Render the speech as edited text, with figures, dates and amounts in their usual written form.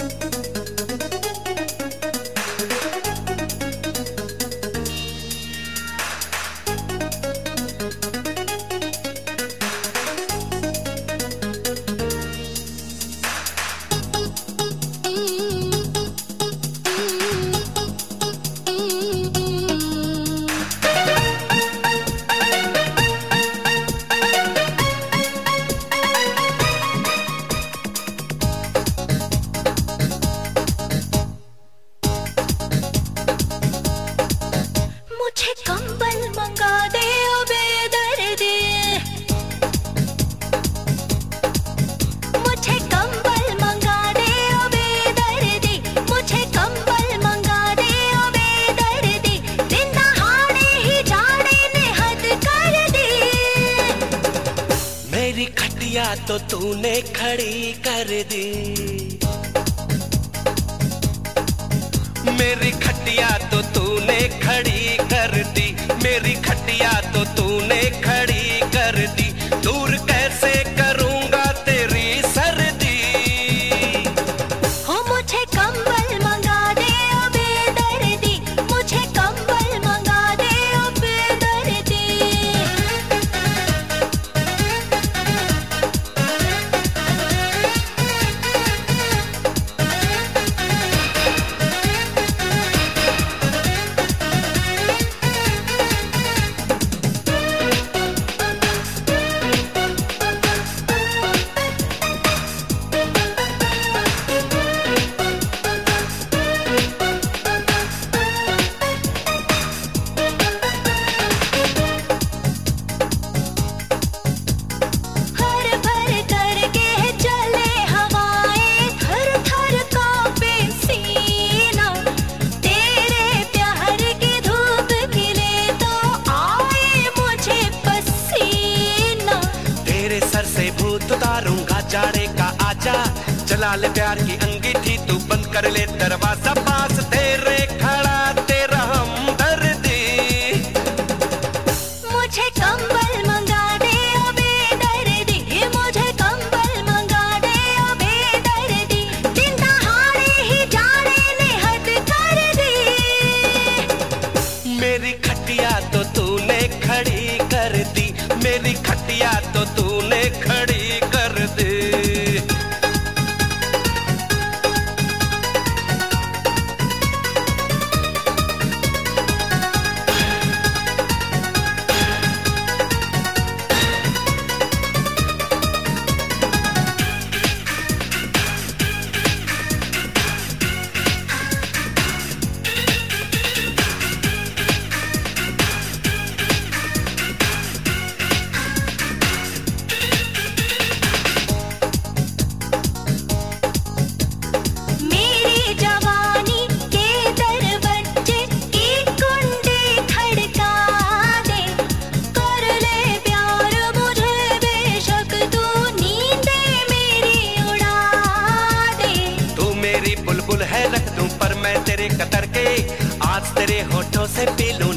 तो तूने खड़ी कर दी, मेरी खटिया तो तूने खड़ी कर दी, मेरी खटिया तो तूने खड़ी कर दी। दूर कैसे करूंगा तेरी सर्दी, हो मुझे कंबल मंगा दे ओ बेदर्दी, मुझे कंबल मंगा दे ओ बेदर्दी। उतारूंगा जाड़े का आजा, जला ले प्यार की अंगीठी, तू बंद कर ले दरवाजा, पास तेरे खड़ा तेरा हमदर्दी। मुझे कंबल मंगा दे ओ बेदर्दी, मुझे कंबल मंगा दे ओ बेदर्दी, दिन दहाड़े ही जाड़े ने हद कर दी। मेरी खटिया तो तूने खड़ी कर दी, मेरी खटिया तो तूने खड़ी कर दी। बुलबुल है रख दूं पर मैं तेरे कतर के, आज तेरे होठों से पी लूं